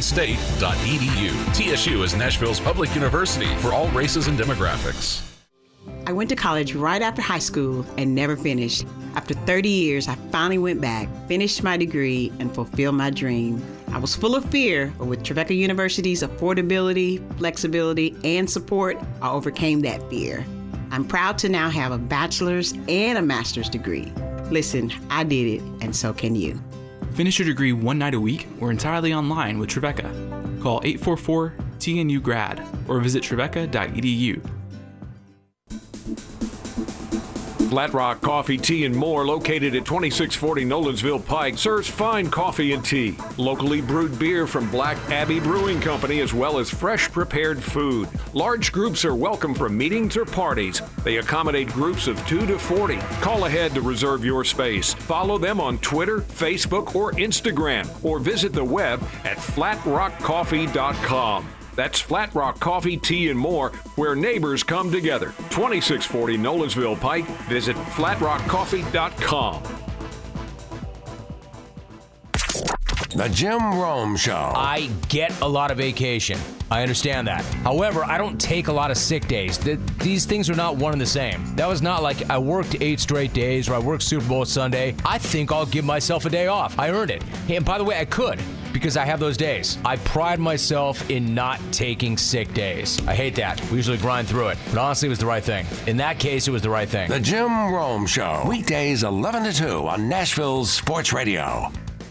tnstate.edu. TSU is Nashville's public university for all races and demographics. I went to college right after high school and never finished. After 30 years, I finally went back, finished my degree, and fulfilled my dream. I was full of fear, but with Trevecca University's affordability, flexibility, and support, I overcame that fear. I'm proud to now have a bachelor's and a master's degree. Listen, I did it, and so can you. Finish your degree one night a week or entirely online with Trevecca. Call 844-TNU-GRAD or visit trevecca.edu. Flat Rock Coffee, Tea, and More, located at 2640 Nolensville Pike, serves fine coffee and tea, locally brewed beer from Black Abbey Brewing Company, as well as fresh prepared food. Large groups are welcome for meetings or parties. They accommodate groups of 2 to 40. Call ahead to reserve your space. Follow them on Twitter, Facebook, or Instagram, or visit the web at flatrockcoffee.com. That's Flat Rock Coffee, Tea, and More, where neighbors come together. 2640 Nolensville Pike. Visit flatrockcoffee.com. The Jim Rome Show. I get a lot of vacation. I understand that. However, I don't take a lot of sick days. These things are not one and the same. That was not like I worked 8 straight days or I worked Super Bowl Sunday. I think I'll give myself a day off. I earned it. Hey, and by the way, I could, because I have those days. I pride myself in not taking sick days. I hate that. We usually grind through it. But honestly, it was the right thing. In that case, it was the right thing. The Jim Rome Show. Weekdays 11 to 2 on Nashville's Sports Radio.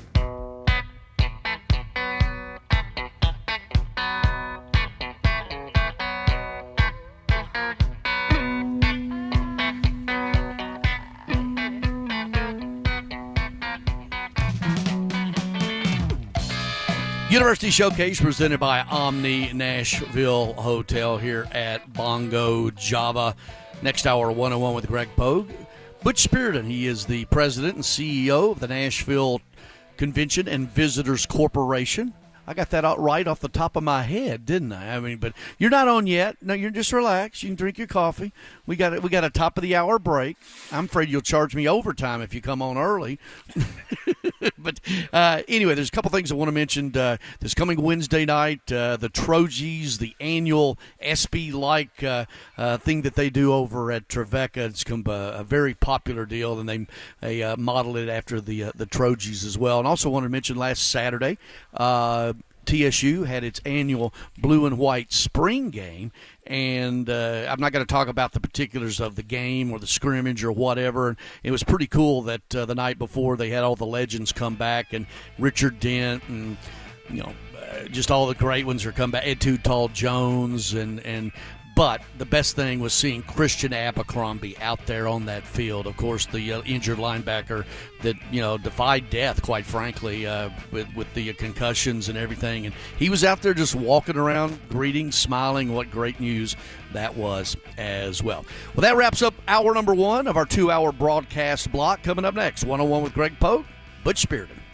University Showcase presented by Omni Nashville Hotel here at Bongo Java. Next hour, 101 with Greg Pogue. Butch Spiriton, he is the president and CEO of the Nashville Convention and Visitors Corporation. I got that out right off the top of my head, didn't I? I mean, but you're not on yet. No, you're just relaxed. You can drink your coffee. We got a top of the hour break. I'm afraid you'll charge me overtime if you come on early. But anyway, there's a couple things I want to mention. This coming Wednesday night, the Trojans, the annual SB-like thing that they do over at Trevecca. It's a very popular deal, and they model it after the Trojans as well. And also want to mention last Saturday, TSU had its annual blue and white spring game, and I'm not going to talk about the particulars of the game or the scrimmage or whatever. And it was pretty cool that the night before they had all the legends come back, and Richard Dent and just all the great ones are come back. Ed Too Tall Jones But the best thing was seeing Christian Abercrombie out there on that field. Of course, the injured linebacker that defied death, quite frankly, with the concussions and everything. And he was out there just walking around, greeting, smiling. What great news that was as well. Well, that wraps up hour number 1 of our 2-hour broadcast block. Coming up next, 101 with Greg Pogue, Butch Spiriton.